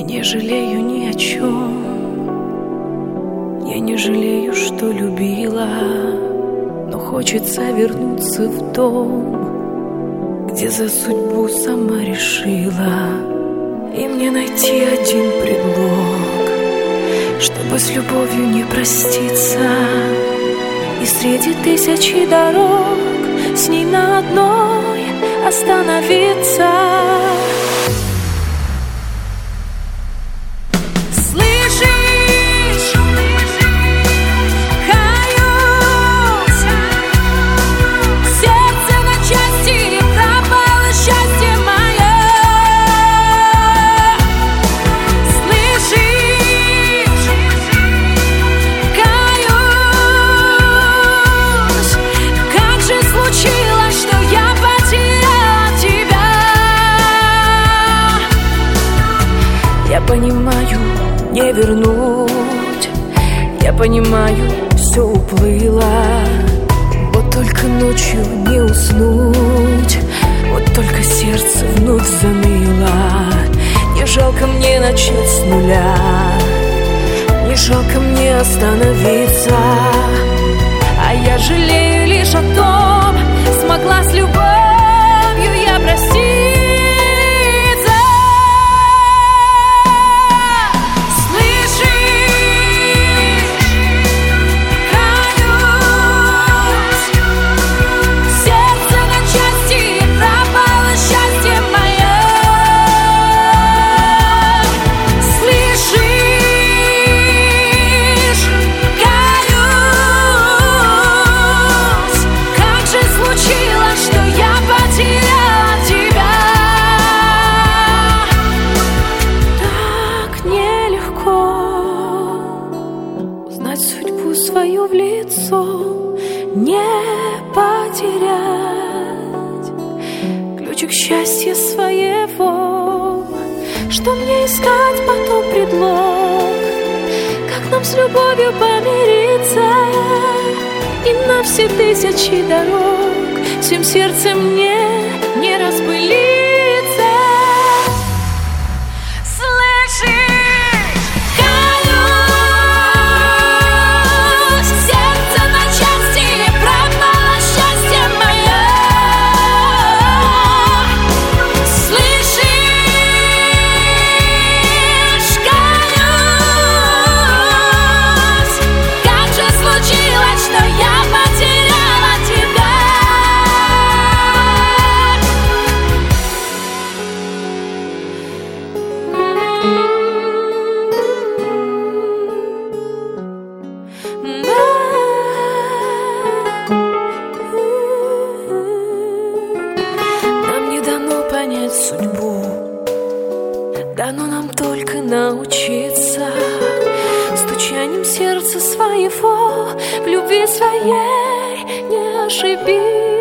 не жалею ни о чем. Я не жалею, что любила, но хочется вернуться в дом, где за судьбу сама решила, и мне найти один предлог, чтобы с любовью не проститься, и среди тысячи дорог с ней на одной остановиться. Я понимаю, не вернуть, я понимаю, все уплыло. Вот только ночью не уснуть, вот только сердце вновь заныло. Не жалко мне начать с нуля, не жалко мне остановиться, а я жалею лишь о том, смогла с любовью я простить. Судьбу свою в лицо не потерять, ключик счастья своего. Что мне искать потом предлог, как нам с любовью помириться, и на все тысячи дорог всем сердцем мне не распылиться. Понять судьбу дано нам только научиться стучанием сердца своего в любви своей не ошибиться.